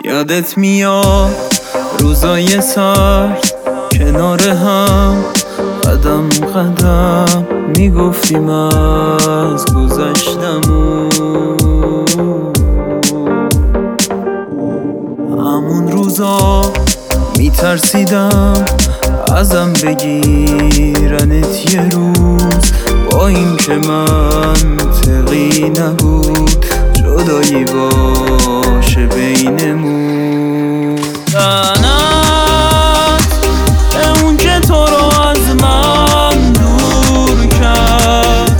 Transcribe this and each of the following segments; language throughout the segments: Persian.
یادت میاد روزای سرد کنار هم قدم قدم میگفتیم از گذشتمون. همون روزا میترسیدم ازم بگیرنت یه روز، با این که منطقی نبود جدایی باشه بینمون. لعنت به اون که تو رو از من دور کرد،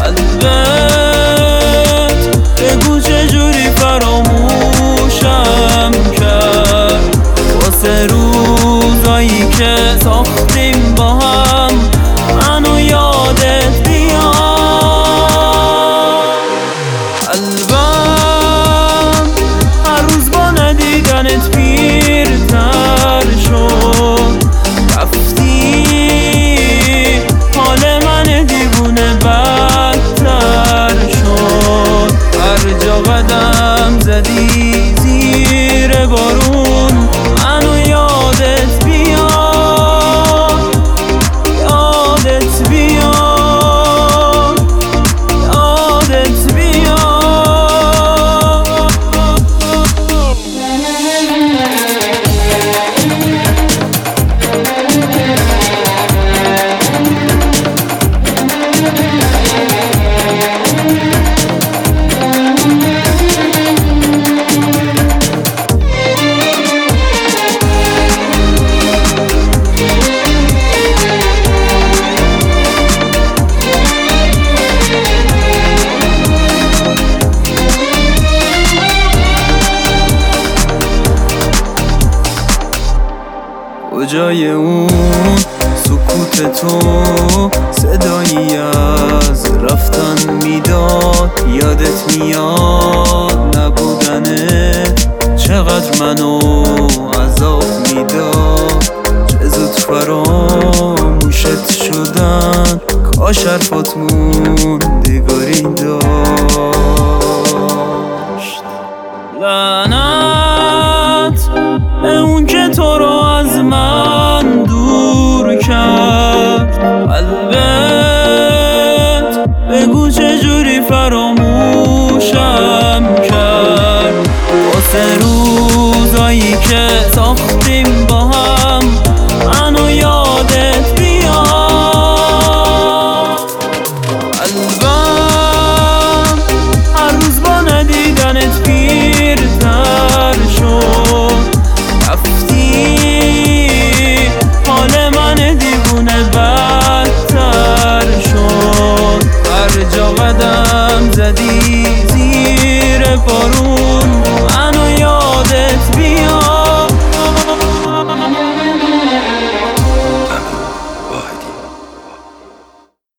قلبت بگو چجوری فراموشم کرد. واسه روزایی که ساختیم با هم منو یادت بیاد. قلبم هر روز با ندیدنت پیرتر شد. رفتی حال من دیوونه بدتر شد. هر جا قدم زدی زیر بارون منو یادت بیاد، یادت بیاد، یادت بیاد. کجای اون سکوت تو